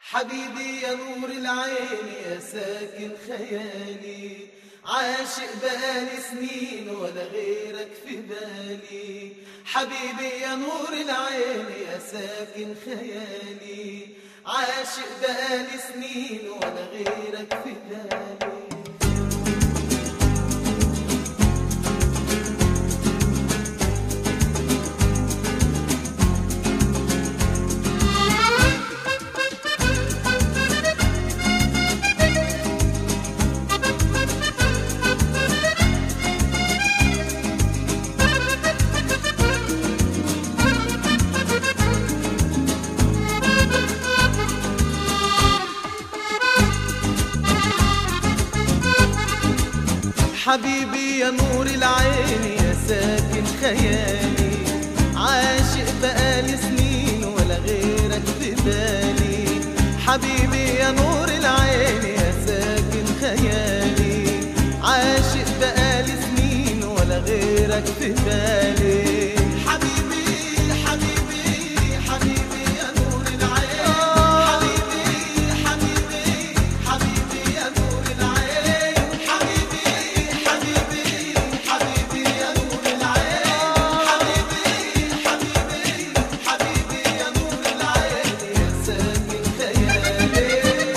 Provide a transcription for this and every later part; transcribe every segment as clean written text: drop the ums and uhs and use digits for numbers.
حبيبي يا نور العين يا ساكن خيالي، عاشق بقالي سنين ولا غيرك في بالي. حبيبي يا نور العين يا ساكن خيالي، عاشق بقالي سنين ولا غيرك في بالي. حبيبي يا نور العين يا ساكن خيالي، عاشق بقالي سنين ولا غيرك في بالي. حبيبي يا نور العين يا ساكن خيالي، عاشق بقالي سنين ولا غيرك في بالي. حبيبي حبيبي حبيبي يا نور العين، حبيبي حبيبي حبيبي يا نور العين، حبيبي حبيبي يا نور العين، حبيبي حبيبي يا نور العين يا ساكن خيالي.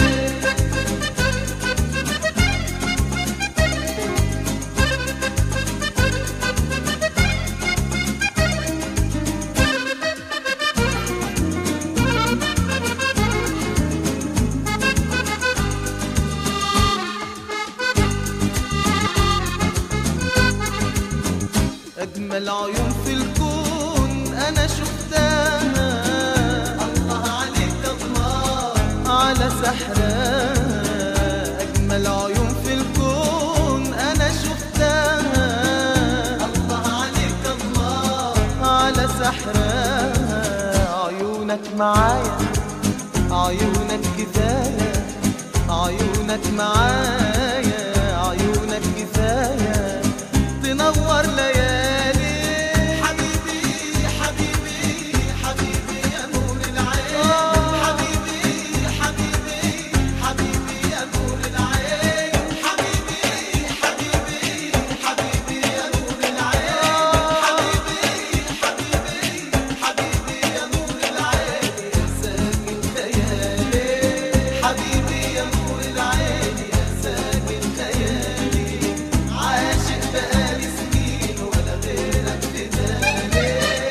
أجمل عيون في الكون أنا شفتها، الله عليك الله على سحرها. أجمل عيون في الكون أنا شفتها، الله عليك الله على سحرها. عيونك معايا عيونك كفاية، عيونك معايا عيونك كفاية تنور ليالي. حبيبي حبيبي حبيبي يا نور العين، حبيبي حبيبي حبيبي يا نور العين، حبيبي حبيبي حبيبي يا نور العين، حبيبي حبيبي يا نور العين يا ساكن خيالي. حبيبي يا نور العين يا ساكن خيالي، عاشق بقالي سنين ولا غيرك في بالي.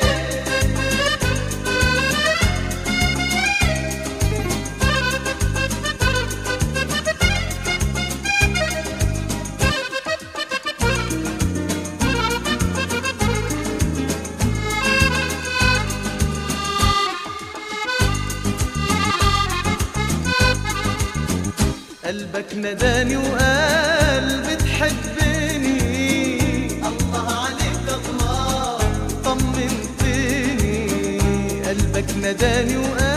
قلبك نداني وقال بتحبني، الله عليك الله طمنتني. قلبك نداني وقال